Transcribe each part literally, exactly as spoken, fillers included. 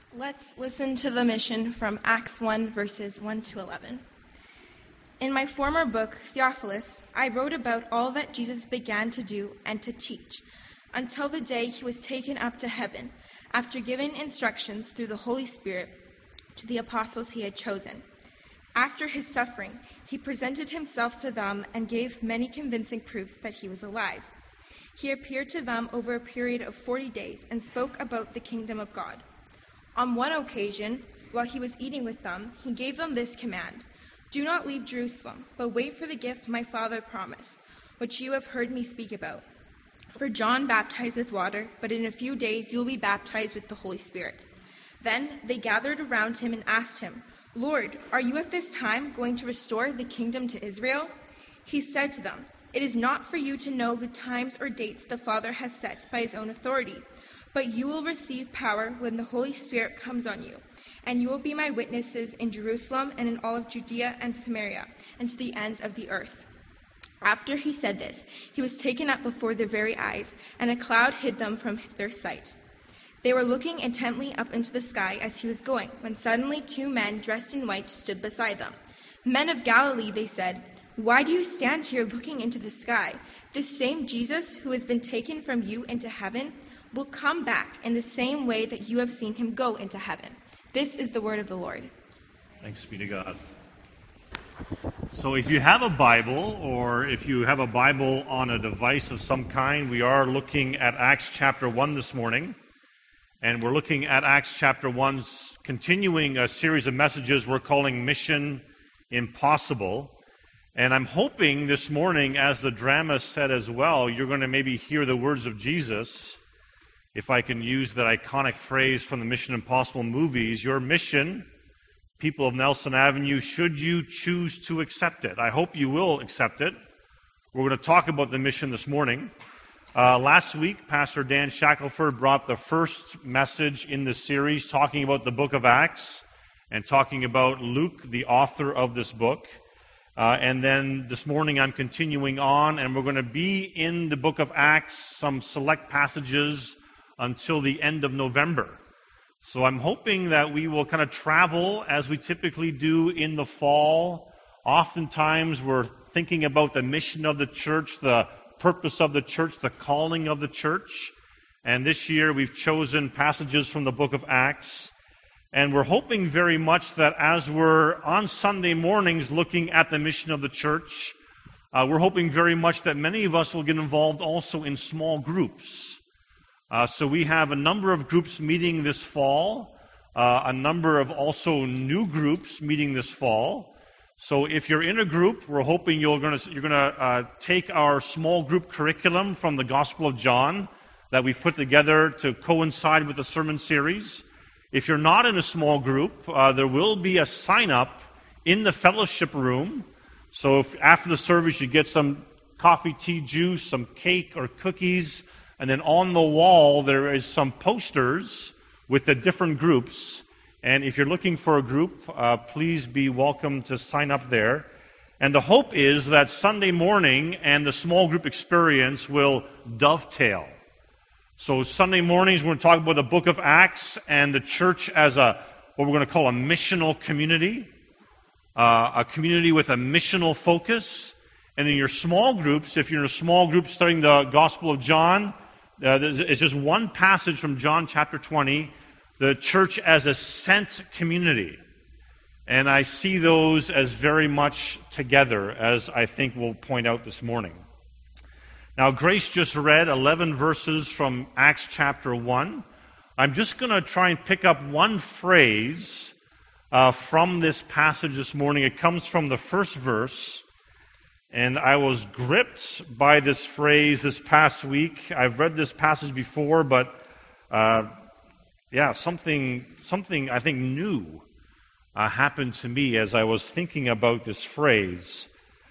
Let's listen to the mission from Acts one, verses one to eleven. In my former book, Theophilus, I wrote about all that Jesus began to do and to teach, until the day he was taken up to heaven, after giving instructions through the Holy Spirit to the apostles he had chosen. After his suffering, he presented himself to them and gave many convincing proofs that he was alive. He appeared to them over a period of forty days and spoke about the kingdom of God. On one occasion, while he was eating with them, he gave them this command: "Do not leave Jerusalem, but wait for the gift my Father promised, which you have heard me speak about. For John baptized with water, but in a few days you will be baptized with the Holy Spirit." Then they gathered around him and asked him, "Lord, are you at this time going to restore the kingdom to Israel?" He said to them, "It is not for you to know the times or dates the Father has set by his own authority, but you will receive power when the Holy Spirit comes on you, and you will be my witnesses in Jerusalem and in all of Judea and Samaria, and to the ends of the earth." After he said this, he was taken up before their very eyes, and a cloud hid them from their sight. They were looking intently up into the sky as he was going, when suddenly two men dressed in white stood beside them. "Men of Galilee," they said, "why do you stand here looking into the sky? This same Jesus who has been taken from you into heaven will come back in the same way that you have seen him go into heaven." This is the word of the Lord. Thanks be to God. So if you have a Bible, or if you have a Bible on a device of some kind, we are looking at Acts chapter one this morning. And we're looking at Acts chapter one, continuing a series of messages we're calling Mission Impossible. And I'm hoping this morning, as the drama said as well, you're going to maybe hear the words of Jesus. If I can use that iconic phrase from the Mission Impossible movies, your mission, people of Nelson Avenue, should you choose to accept it. I hope you will accept it. We're going to talk about the mission this morning. Uh, last week, Pastor Dan Shackelford brought the first message in this series, talking about the book of Acts and talking about Luke, the author of this book. Uh, and then this morning I'm continuing on, and we're going to be in the book of Acts, some select passages until the end of November. So I'm hoping that we will kind of travel as we typically do in the fall. Oftentimes we're thinking about the mission of the church, the purpose of the church, the calling of the church. And this year we've chosen passages from the book of Acts. And we're hoping very much that as we're on Sunday mornings looking at the mission of the church, uh, we're hoping very much that many of us will get involved also in small groups. Uh, so we have a number of groups meeting this fall, uh, a number of also new groups meeting this fall. So if you're in a group, we're hoping you're going to you're going to uh, take our small group curriculum from the Gospel of John that we've put together to coincide with the sermon series. If you're not in a small group, uh, there will be a sign-up in the fellowship room. So if after the service you get some coffee, tea, juice, some cake or cookies, and then on the wall there is some posters with the different groups. And if you're looking for a group, uh, please be welcome to sign up there. And the hope is that Sunday morning and the small group experience will dovetail. So Sunday mornings, we're going to talk about the book of Acts and the church as a what we're going to call a missional community, uh, a community with a missional focus. And in your small groups, if you're in a small group studying the Gospel of John, uh, it's just one passage from John chapter twenty, the church as a sent community. And I see those as very much together, as I think we'll point out this morning. Now, Grace just read eleven verses from Acts chapter one. I'm just going to try and pick up one phrase uh, from this passage this morning. It comes from the first verse, and I was gripped by this phrase this past week. I've read this passage before, but uh, yeah, something, something I think new uh, happened to me as I was thinking about this phrase.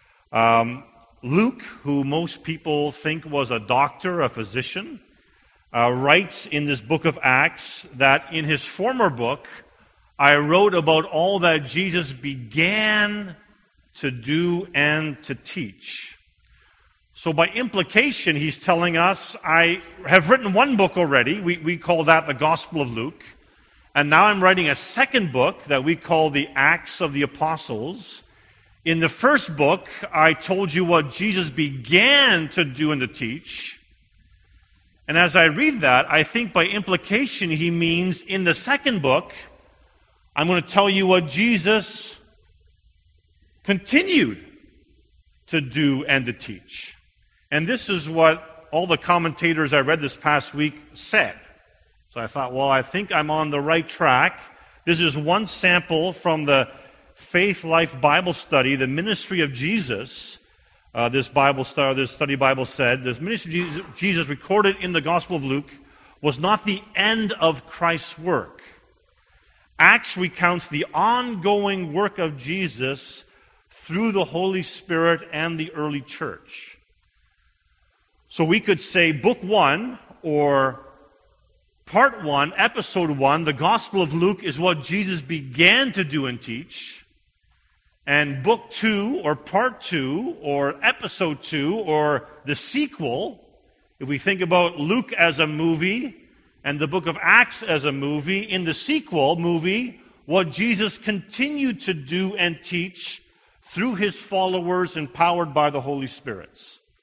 Um, Luke, who most people think was a doctor, a physician, uh, writes in this book of Acts that in his former book, I wrote about all that Jesus began to do and to teach. So by implication, he's telling us, I have written one book already. We, we call that the Gospel of Luke. And now I'm writing a second book that we call the Acts of the Apostles. In the first book, I told you what Jesus began to do and to teach. And as I read that, I think by implication he means in the second book, I'm going to tell you what Jesus continued to do and to teach. And this is what all the commentators I read this past week said. So I thought, well, I think I'm on the right track. This is one sample from the Faith Life Bible Study, the ministry of Jesus. Uh, this Bible study, this study Bible said, this ministry of Jesus, Jesus recorded in the Gospel of Luke was not the end of Christ's work. Acts recounts the ongoing work of Jesus through the Holy Spirit and the early church. So we could say book one, or part one, episode one, the Gospel of Luke is what Jesus began to do and teach. And book two, or part two, or episode two, or the sequel, if we think about Luke as a movie and the book of Acts as a movie, in the sequel movie, what Jesus continued to do and teach through his followers empowered by the Holy Spirit.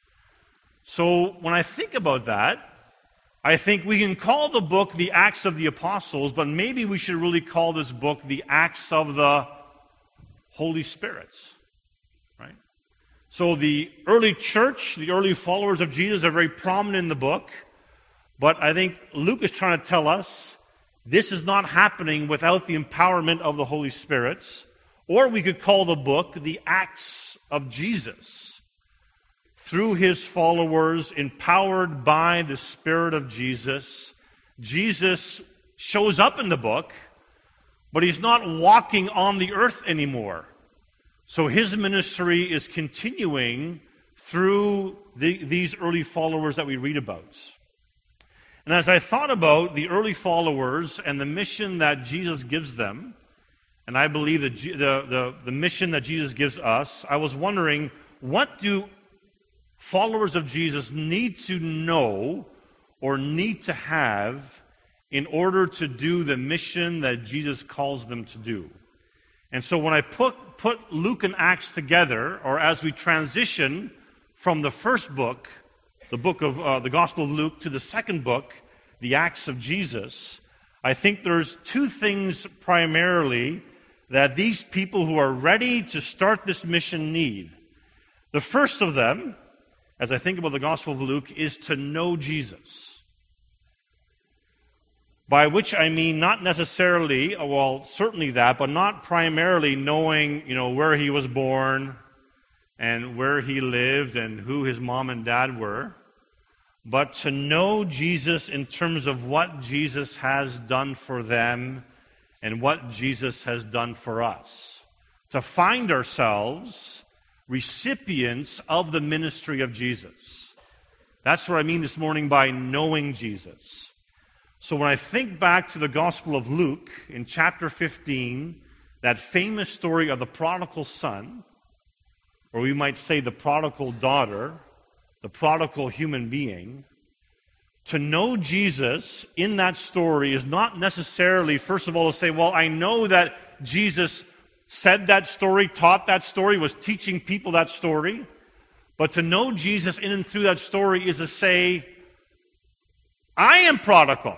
So when I think about that, I think we can call the book the Acts of the Apostles, but maybe we should really call this book the Acts of the Holy Spirit. Right? So the early church, the early followers of Jesus are very prominent in the book, but I think Luke is trying to tell us this is not happening without the empowerment of the Holy Spirit. Or we could call the book the Acts of Jesus, through his followers, empowered by the Spirit of Jesus. Jesus shows up in the book, but he's not walking on the earth anymore. So his ministry is continuing through the, these early followers that we read about. And as I thought about the early followers and the mission that Jesus gives them, and I believe that the, the, the mission that Jesus gives us, I was wondering, what do followers of Jesus need to know or need to have in order to do the mission that Jesus calls them to do? And so when I put, put Luke and Acts together, or as we transition from the first book, the book of uh, the Gospel of Luke, to the second book, the Acts of Jesus, I think there's two things primarily that these people who are ready to start this mission need. The first of them, as I think about the Gospel of Luke, is to know Jesus. By which I mean not necessarily, well, certainly that, but not primarily knowing, you know, where he was born and where he lived and who his mom and dad were, but to know Jesus in terms of what Jesus has done for them and what Jesus has done for us. To find ourselves recipients of the ministry of Jesus. That's what I mean this morning by knowing Jesus. So when I think back to the Gospel of Luke in chapter fifteen, that famous story of the prodigal son, or we might say the prodigal daughter, the prodigal human being, to know Jesus in that story is not necessarily, first of all, to say, well, I know that Jesus said that story, taught that story, was teaching people that story. But to know Jesus in and through that story is to say, I am prodigal.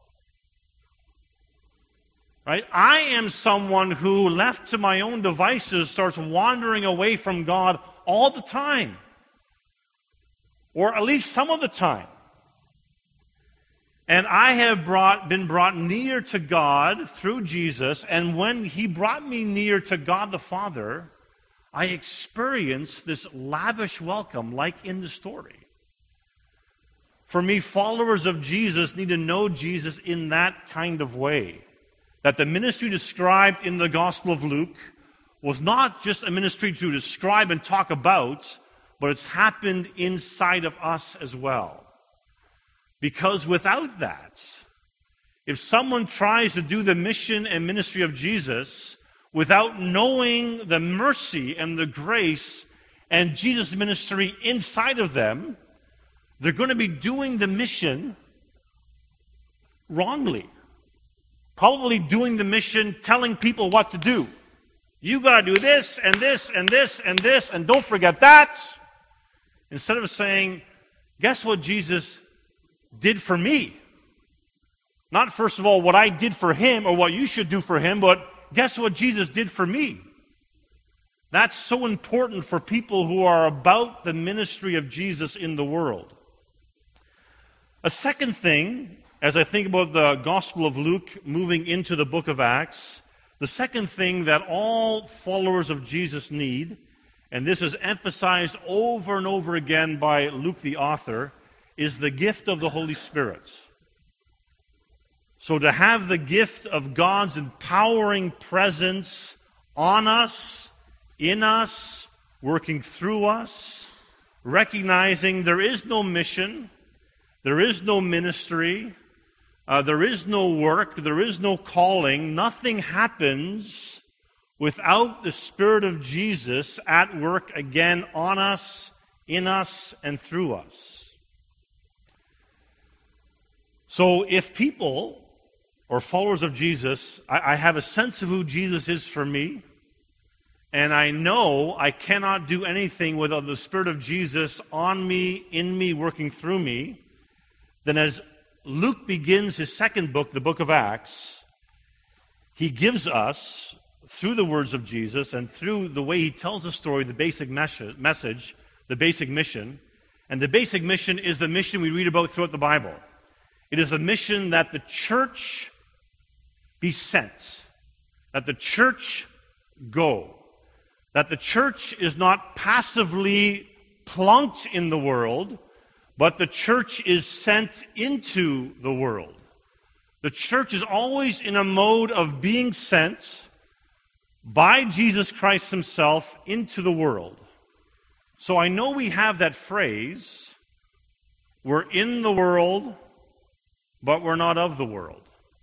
Right? I am someone who, left to my own devices, starts wandering away from God all the time. Or at least some of the time. And I have brought, been brought near to God through Jesus, and when he brought me near to God the Father, I experienced this lavish welcome like in the story. For me, followers of Jesus need to know Jesus in that kind of way. That the ministry described in the Gospel of Luke was not just a ministry to describe and talk about, but it's happened inside of us as well. Because without that, if someone tries to do the mission and ministry of Jesus without knowing the mercy and the grace and Jesus' ministry inside of them, they're going to be doing the mission wrongly. probably doing the mission, telling people what to do. You got to do this and this and this and this, and don't forget that. Instead of saying, guess what Jesus did for me? Not, first of all, what I did for him or what you should do for him, but guess what Jesus did for me? That's so important for people who are about the ministry of Jesus in the world. A second thing, as I think about the Gospel of Luke moving into the book of Acts, the second thing that all followers of Jesus need, and this is emphasized over and over again by Luke the author, is the gift of the Holy Spirit. So to have the gift of God's empowering presence on us, in us, working through us, recognizing there is no mission, there is no ministry, uh, there is no work, there is no calling, nothing happens without the Spirit of Jesus at work again on us, in us, and through us. So if people or followers of Jesus, I, I have a sense of who Jesus is for me, and I know I cannot do anything without the Spirit of Jesus on me, in me, working through me, then as Luke begins his second book, the book of Acts, he gives us, through the words of Jesus and through the way he tells the story, the basic message, the basic mission. And the basic mission is the mission we read about throughout the Bible. It is a mission that the church be sent, that the church go, that the church is not passively plunked in the world, but the church is sent into the world. The church is always in a mode of being sent by Jesus Christ himself into the world. So I know we have that phrase, we're in the world, but we're not of the world.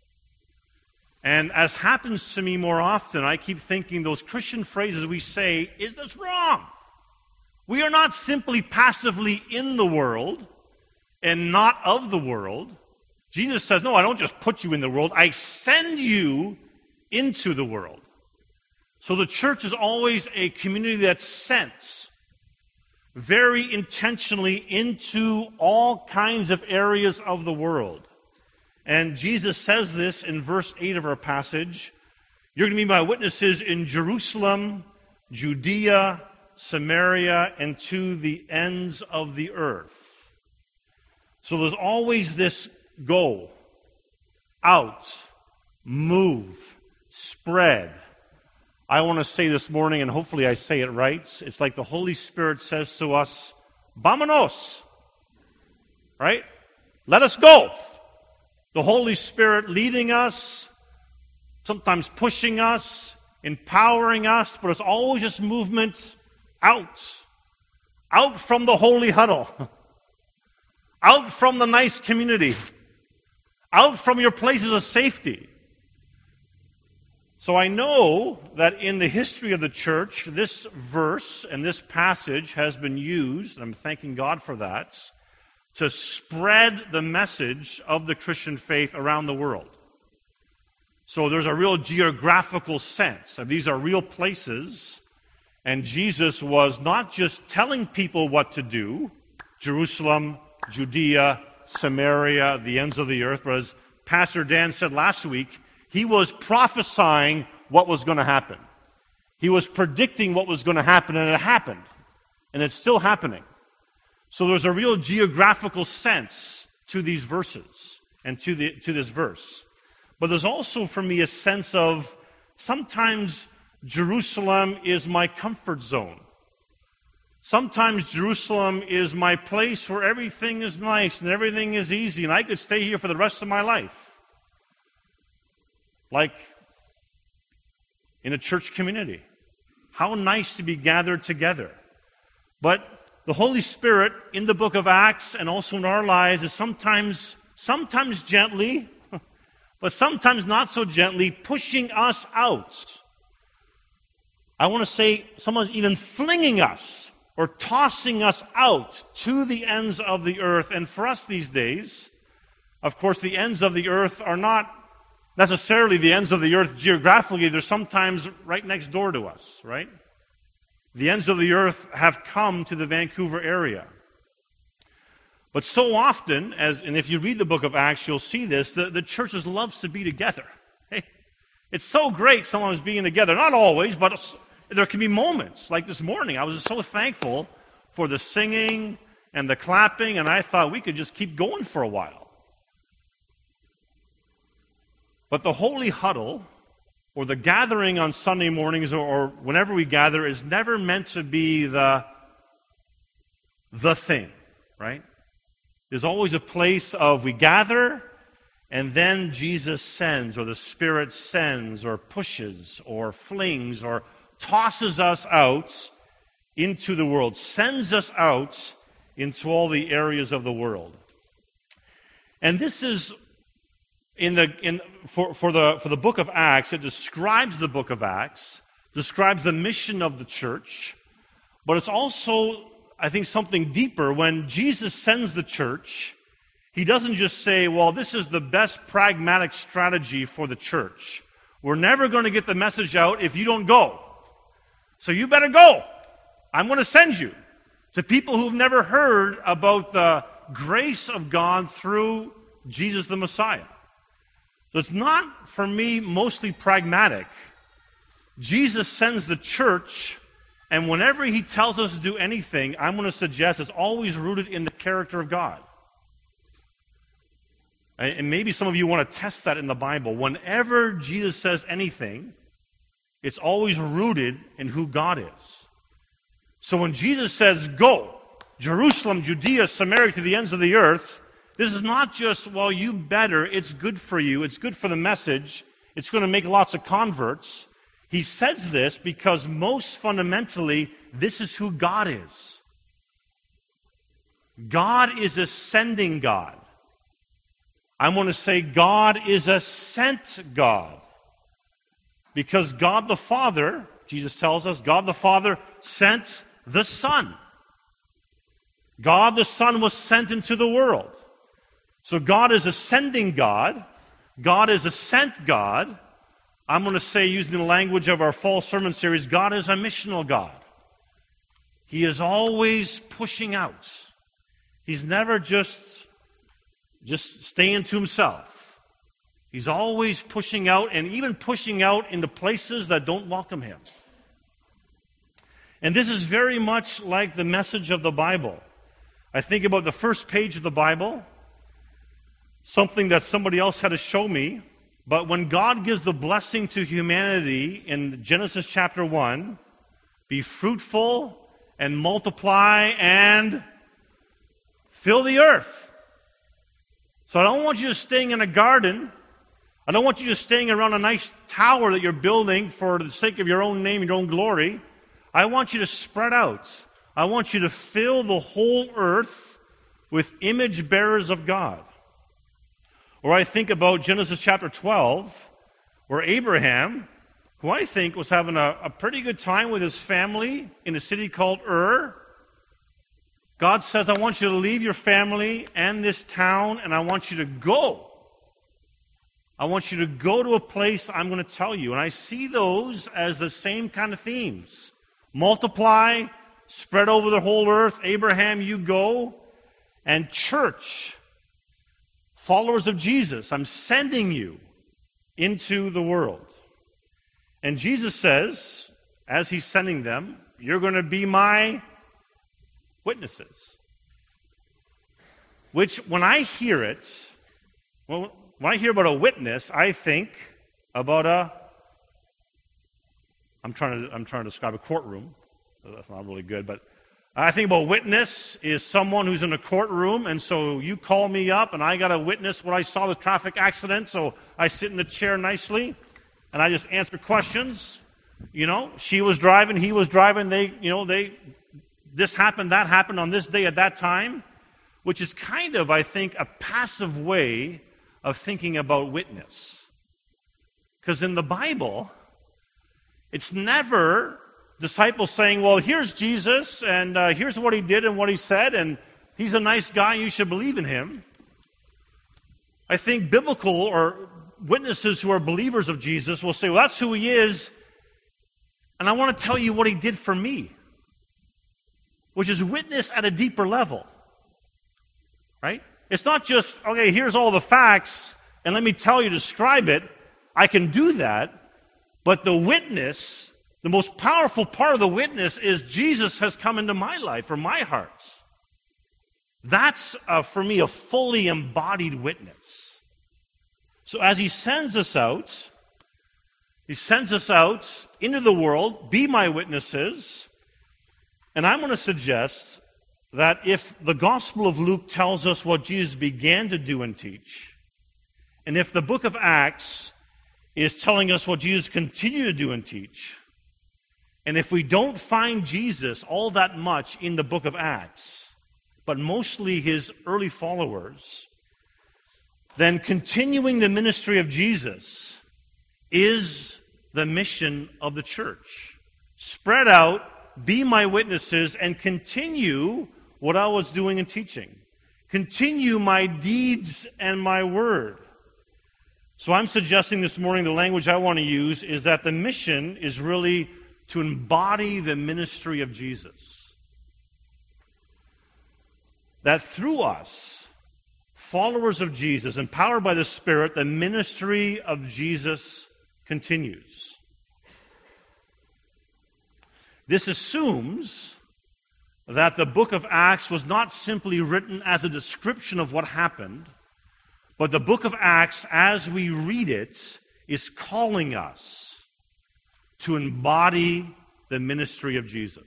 And as happens to me more often, I keep thinking those Christian phrases we say, is this wrong? We are not simply passively in the world and not of the world. Jesus says, no, I don't just put you in the world, I send you into the world. So the church is always a community that's sent very intentionally into all kinds of areas of the world. And Jesus says this in verse eight of our passage. You're going to be my witnesses in Jerusalem, Judea, Samaria, and to the ends of the earth. So there's always this go, out, move, spread. I want to say this morning, and hopefully I say it right, it's like the Holy Spirit says to us, vámonos, right? Let us go. The Holy Spirit leading us, sometimes pushing us, empowering us, but it's always this movement out. Out from the holy huddle. Out from the nice community. Out from your places of safety. So I know that in the history of the church, this verse and this passage has been used, and I'm thanking God for that, to spread the message of the Christian faith around the world. So there's a real geographical sense. And these are real places. And Jesus was not just telling people what to do, Jerusalem, Judea, Samaria, the ends of the earth, but as Pastor Dan said last week, he was prophesying what was going to happen. He was predicting what was going to happen, and it happened. And it's still happening. So there's a real geographical sense to these verses and to the to this verse. But there's also for me a sense of sometimes Jerusalem is my comfort zone. Sometimes Jerusalem is my place where everything is nice and everything is easy and I could stay here for the rest of my life. Like in a church community. How nice to be gathered together. But the Holy Spirit in the book of Acts and also in our lives is sometimes, sometimes gently, but sometimes not so gently, pushing us out. I want to say someone's even flinging us or tossing us out to the ends of the earth. And for us these days, of course, the ends of the earth are not necessarily the ends of the earth geographically. They're sometimes right next door to us, right? The ends of the earth have come to the Vancouver area. But so often, as and if you read the book of Acts, you'll see this, the, the churches loves to be together. Hey, it's so great someone's being together. Not always, but there can be moments. Like this morning, I was so thankful for the singing and the clapping, and I thought we could just keep going for a while. But the holy huddle, or the gathering on Sunday mornings, or, or whenever we gather, is never meant to be the, the thing, right? There's always a place of we gather, and then Jesus sends, or the Spirit sends, or pushes, or flings, or tosses us out into the world, sends us out into all the areas of the world. And this is in the in for, for the for the book of Acts, it describes the book of Acts, describes the mission of the church, but it's also, I think, something deeper. When Jesus sends the church, he doesn't just say, well, this is the best pragmatic strategy for the church. We're never going to get the message out if you don't go. So you better go. I'm going to send you to people who've never heard about the grace of God through Jesus the Messiah. So it's not, for me, mostly pragmatic. Jesus sends the church, and whenever he tells us to do anything, I'm going to suggest it's always rooted in the character of God. And maybe some of you want to test that in the Bible. Whenever Jesus says anything, it's always rooted in who God is. So when Jesus says, go, Jerusalem, Judea, Samaria, to the ends of the earth, this is not just, well, you better, it's good for you, it's good for the message, it's going to make lots of converts. He says this because most fundamentally, this is who God is. God is a sending God. I want to say God is a sent God. Because God the Father, Jesus tells us, God the Father sent the Son. God the Son was sent into the world. So God is a sending God. God is a sent God. I'm going to say, using the language of our fall sermon series, God is a missional God. He is always pushing out. He's never just, just staying to himself. He's always pushing out, and even pushing out into places that don't welcome him. And this is very much like the message of the Bible. I think about the first page of the Bible, something that somebody else had to show me. But when God gives the blessing to humanity in Genesis chapter one, be fruitful and multiply and fill the earth. So I don't want you just staying in a garden. I don't want you just staying around a nice tower that you're building for the sake of your own name, your own glory. I want you to spread out. I want you to fill the whole earth with image bearers of God. Or I think about Genesis chapter twelve, where Abraham, who I think was having a, a pretty good time with his family in a city called Ur, God says, I want you to leave your family and this town, and I want you to go. I want you to go to a place I'm going to tell you. And I see those as the same kind of themes. Multiply, spread over the whole earth. Abraham, you go. And church, followers of Jesus, I'm sending you into the world. And Jesus says, as he's sending them, you're going to be my witnesses. Which, when I hear it, well, when I hear about a witness, I think about a, I'm trying to, I'm trying to describe a courtroom. That's not really good, but I think about witness is someone who's in a courtroom, and so you call me up, and I got to witness what I saw, the traffic accident, so I sit in the chair nicely, and I just answer questions. You know, she was driving, he was driving, they, you know, they, this happened, that happened on this day at that time, which is kind of, I think, a passive way of thinking about witness. Because in the Bible, it's never disciples saying, well, here's Jesus, and uh, here's what he did and what he said, and he's a nice guy, you should believe in him. I think biblical or witnesses who are believers of Jesus will say, well, that's who he is, and I want to tell you what he did for me, which is witness at a deeper level, right? It's not just, okay, here's all the facts, and let me tell you, describe it. I can do that, but the witness, the most powerful part of the witness is Jesus has come into my life or my heart. That's, uh, for me, a fully embodied witness. So as he sends us out, he sends us out into the world, be my witnesses, and I'm going to suggest that if the Gospel of Luke tells us what Jesus began to do and teach, and if the book of Acts is telling us what Jesus continued to do and teach, and if we don't find Jesus all that much in the book of Acts, but mostly his early followers, then continuing the ministry of Jesus is the mission of the church. Spread out, be my witnesses, and continue what I was doing and teaching. Continue my deeds and my word. So I'm suggesting this morning the language I want to use is that the mission is really to embody the ministry of Jesus. That through us, followers of Jesus, empowered by the Spirit, the ministry of Jesus continues. This assumes that the book of Acts was not simply written as a description of what happened, but the book of Acts, as we read it, is calling us to embody the ministry of Jesus.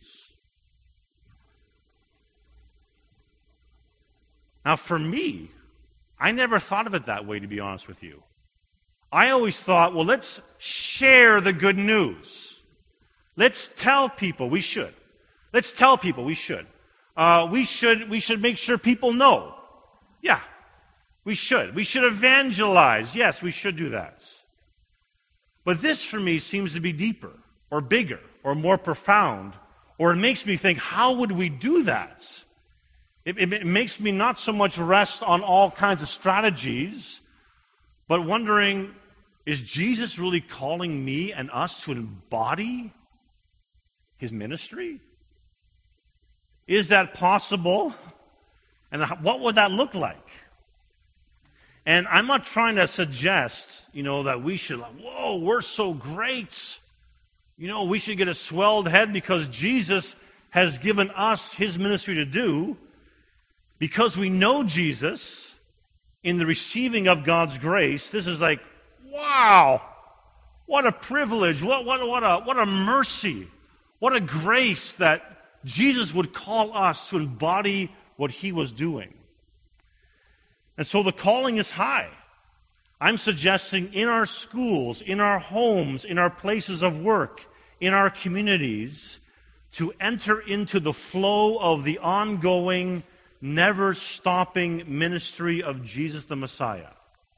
Now, for me, I never thought of it that way, to be honest with you. I always thought, well, let's share the good news. Let's tell people we should. Let's tell people we should. Uh, we should. We should make sure people know. Yeah, we should. We should evangelize. Yes, we should do that. But this, for me, seems to be deeper, or bigger, or more profound, or it makes me think, how would we do that? It, it, it makes me not so much rest on all kinds of strategies, but wondering, is Jesus really calling me and us to embody his ministry? Is that possible? And what would that look like? And I'm not trying to suggest, you know, that we should, like, whoa, we're so great. You know, we should get a swelled head because Jesus has given us his ministry to do. Because we know Jesus in the receiving of God's grace, this is like, wow, what a privilege, what, what, what, a, what a mercy, what a grace that Jesus would call us to embody what he was doing. And so the calling is high. I'm suggesting in our schools, in our homes, in our places of work, in our communities, to enter into the flow of the ongoing, never-stopping ministry of Jesus the Messiah.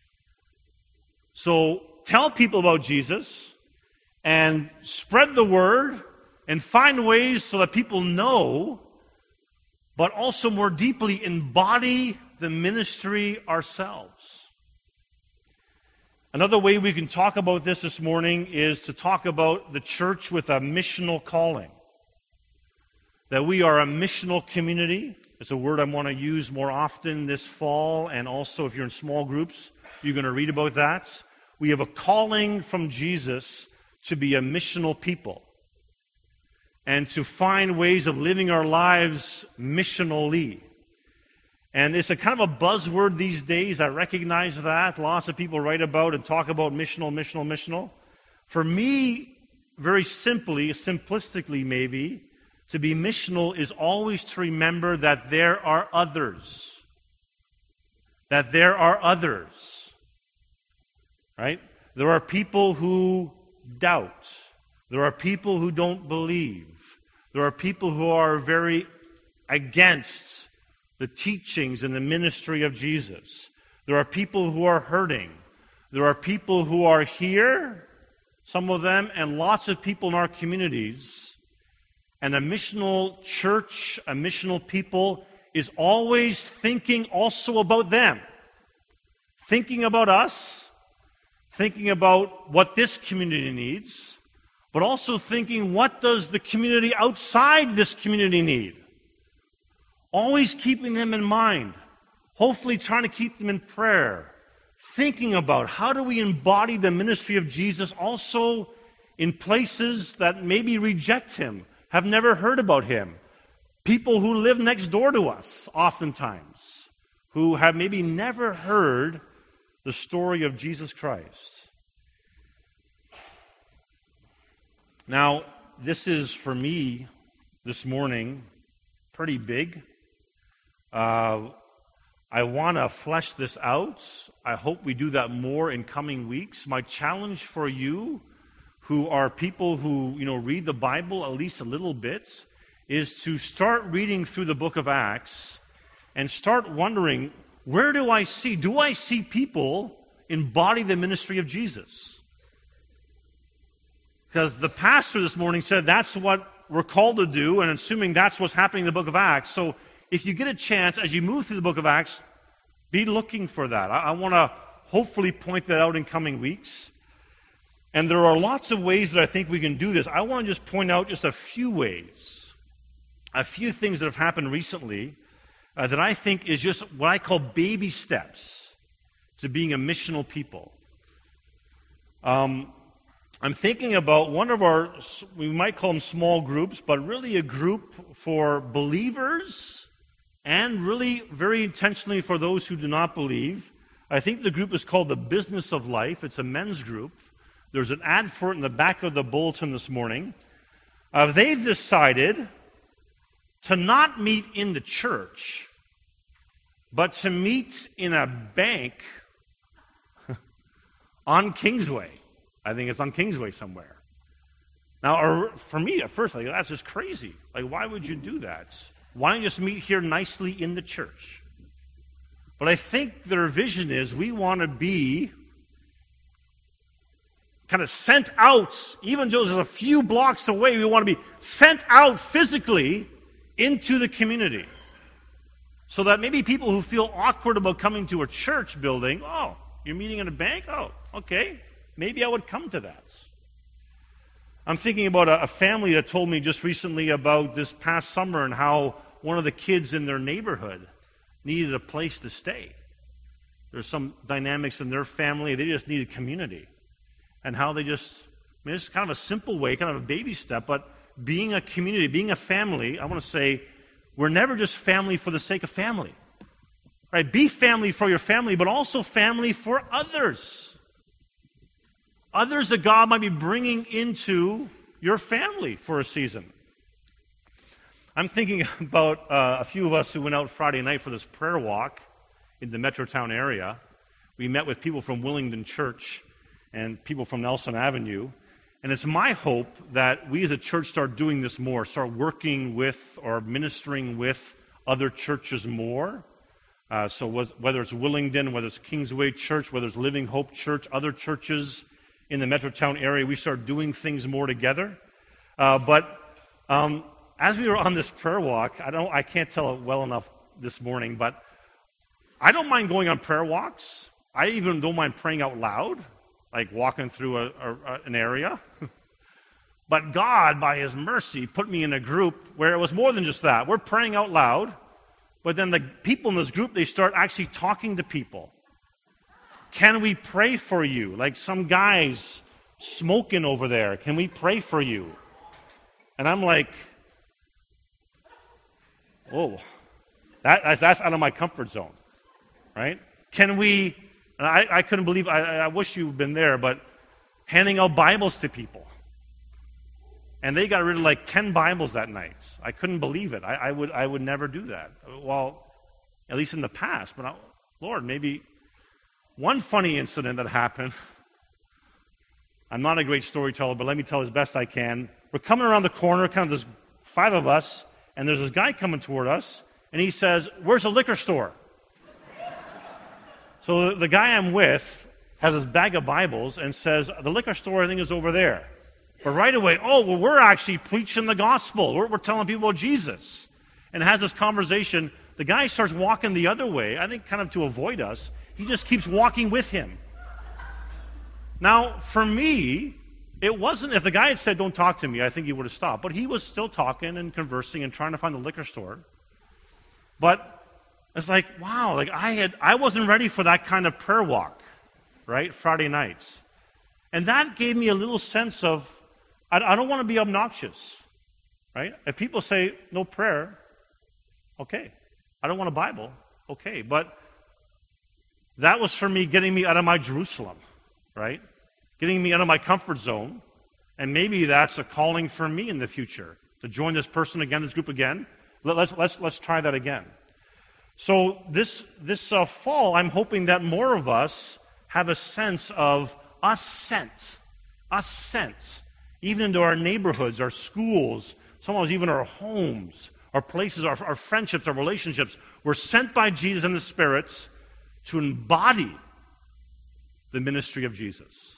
So tell people about Jesus and spread the word and find ways so that people know, but also more deeply embody the ministry ourselves. Another way we can talk about this this morning is to talk about the church with a missional calling. That we are a missional community. It's a word I want to use more often this fall, and also if you're in small groups, you're going to read about that. We have a calling from Jesus to be a missional people and to find ways of living our lives missionally. And it's a kind of a buzzword these days. I recognize that. Lots of people write about and talk about missional, missional, missional. For me, very simply, simplistically maybe, to be missional is always to remember that there are others. That there are others. Right? There are people who doubt. There are people who don't believe. There are people who are very against the teachings and the ministry of Jesus. There are people who are hurting. There are people who are here, some of them, and lots of people in our communities. And a missional church, a missional people, is always thinking also about them. Thinking about us, thinking about what this community needs, but also thinking, what does the community outside this community need? Always keeping them in mind, hopefully trying to keep them in prayer, thinking about how do we embody the ministry of Jesus also in places that maybe reject him, have never heard about him. People who live next door to us, oftentimes, who have maybe never heard the story of Jesus Christ. Now, this is, for me, this morning, pretty big. Uh, I want to flesh this out. I hope we do that more in coming weeks. My challenge for you, who are people who, you know, read the Bible at least a little bit, is to start reading through the book of Acts and start wondering, where do I see, do I see people embody the ministry of Jesus? Because the pastor this morning said that's what we're called to do, and assuming that's what's happening in the book of Acts. So if you get a chance, as you move through the book of Acts, be looking for that. I, I want to hopefully point that out in coming weeks. And there are lots of ways that I think we can do this. I want to just point out just a few ways, a few things that have happened recently uh, that I think is just what I call baby steps to being a missional people. Um, I'm thinking about one of our, we might call them small groups, but really a group for believers and really very intentionally for those who do not believe. I think the group is called the Business of Life. It's a men's group. There's an ad for it in the back of the bulletin this morning. Uh, they've decided to not meet in the church, but to meet in a bank on Kingsway. I think it's on Kingsway somewhere. Now, or for me, at first, like, that's just crazy. Like, why would you do that? Why don't you just meet here nicely in the church? But I think their vision is we want to be kind of sent out, even though there's a few blocks away, we want to be sent out physically into the community. So that maybe people who feel awkward about coming to a church building, oh, you're meeting in a bank? Oh, okay. Maybe I would come to that. I'm thinking about a, a family that told me just recently about this past summer and how one of the kids in their neighborhood needed a place to stay. There's some dynamics in their family. They just needed community. And how they just, I mean, it's kind of a simple way, kind of a baby step, but being a community, being a family, I want to say, we're never just family for the sake of family. Right? Be family for your family, but also family for others. Others that God might be bringing into your family for a season. I'm thinking about uh, a few of us who went out Friday night for this prayer walk in the Metrotown area. We met with people from Willingdon Church and people from Nelson Avenue. And it's my hope that we as a church start doing this more, start working with or ministering with other churches more. Uh, so was, whether it's Willingdon, whether it's Kingsway Church, whether it's Living Hope Church, other churches in the Metrotown area, we start doing things more together. Uh, but um, as we were on this prayer walk, I don't, I can't tell it well enough this morning, but I don't mind going on prayer walks. I even don't mind praying out loud, like walking through a, a, an area. But God, by His mercy, put me in a group where it was more than just that. We're praying out loud, but then the people in this group, they start actually talking to people. Can we pray for you? Like some guy's smoking over there. Can we pray for you? And I'm like, oh, that, that's out of my comfort zone, right? Can we, and I, I couldn't believe, I, I wish you'd been there, but handing out Bibles to people. And they got rid of like ten Bibles that night. I couldn't believe it. I, I would I would never do that. Well, at least in the past. But I, Lord, maybe one funny incident that happened. I'm not a great storyteller, but let me tell as best I can. We're coming around the corner, kind of this five of us, and there's this guy coming toward us, and he says, "Where's the liquor store?" So the, the guy I'm with has this bag of Bibles and says, "The liquor store, I think, is over there." But right away, oh, well, we're actually preaching the gospel. We're, we're telling people about Jesus. And has this conversation. The guy starts walking the other way, I think kind of to avoid us. He just keeps walking with him. Now, for me, it wasn't, if the guy had said, don't talk to me, I think he would have stopped. But he was still talking and conversing and trying to find the liquor store. But it's like, wow, like I had, I wasn't ready for that kind of prayer walk, right? Friday nights. And that gave me a little sense of, I, I don't want to be obnoxious, right? If people say, no prayer, okay. I don't want a Bible, okay. But that was for me getting me out of my Jerusalem, right? Getting me out of my comfort zone, and maybe that's a calling for me in the future to join this person again, this group again. Let, let's let's let's try that again. So this this uh, fall, I'm hoping that more of us have a sense of us sent, us sent, even into our neighborhoods, our schools, sometimes even our homes, our places, our, our friendships, our relationships. We're sent by Jesus and the spirits to embody the ministry of Jesus.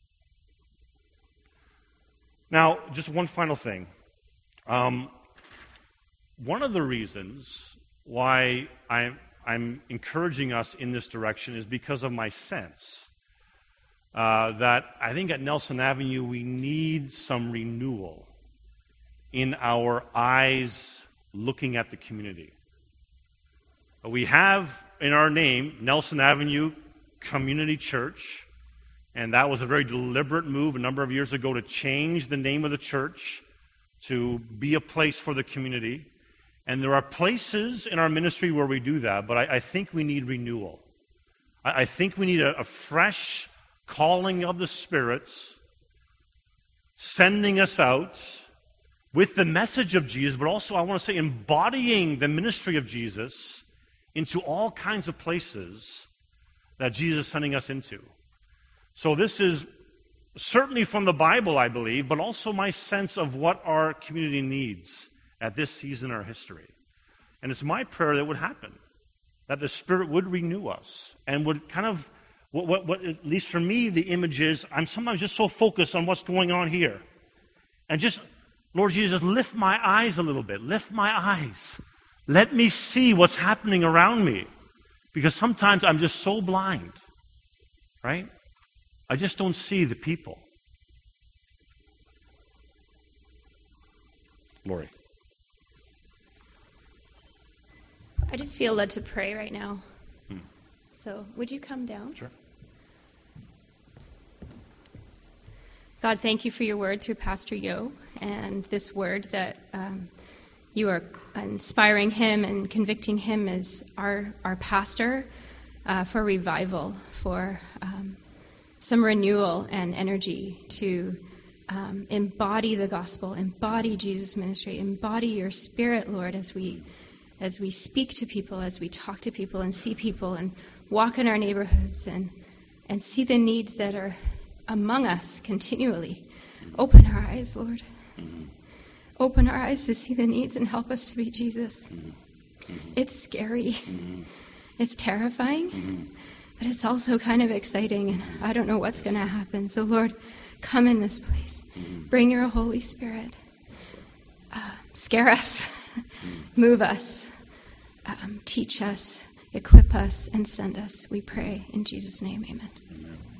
Now, just one final thing. Um, one of the reasons why I'm, I'm encouraging us in this direction is because of my sense uh, that I think at Nelson Avenue we need some renewal in our eyes looking at the community. We have in our name Nelson Avenue Community Church. And that was a very deliberate move a number of years ago to change the name of the church to be a place for the community. And there are places in our ministry where we do that, but I, I think we need renewal. I, I think we need a, a fresh calling of the spirits, sending us out with the message of Jesus, but also, I want to say, embodying the ministry of Jesus into all kinds of places that Jesus is sending us into. So this is certainly from the Bible, I believe, but also my sense of what our community needs at this season in our history. And it's my prayer that would happen, that the Spirit would renew us and would kind of, what, what, what at least for me, the image is, I'm sometimes just so focused on what's going on here. And just, Lord Jesus, lift my eyes a little bit. Lift my eyes. Let me see what's happening around me. Because sometimes I'm just so blind, right? I just don't see the people. Lori. I just feel led to pray right now. Hmm. So would you come down? Sure. God, thank you for your word through Pastor Yo, and this word that um, you are inspiring him and convicting him as our, our pastor uh, for revival, for um, some renewal and energy to um, embody the gospel, embody Jesus' ministry, embody your Spirit, Lord, as we as we speak to people, as we talk to people and see people and walk in our neighborhoods and and see the needs that are among us continually. Open our eyes, Lord. Open our eyes to see the needs and help us to be Jesus. It's scary. It's terrifying. But it's also kind of exciting, and I don't know what's going to happen. So, Lord, come in this place. Bring your Holy Spirit. Uh, scare us. Move us. Um, teach us. Equip us and send us. We pray in Jesus' name. Amen. Amen.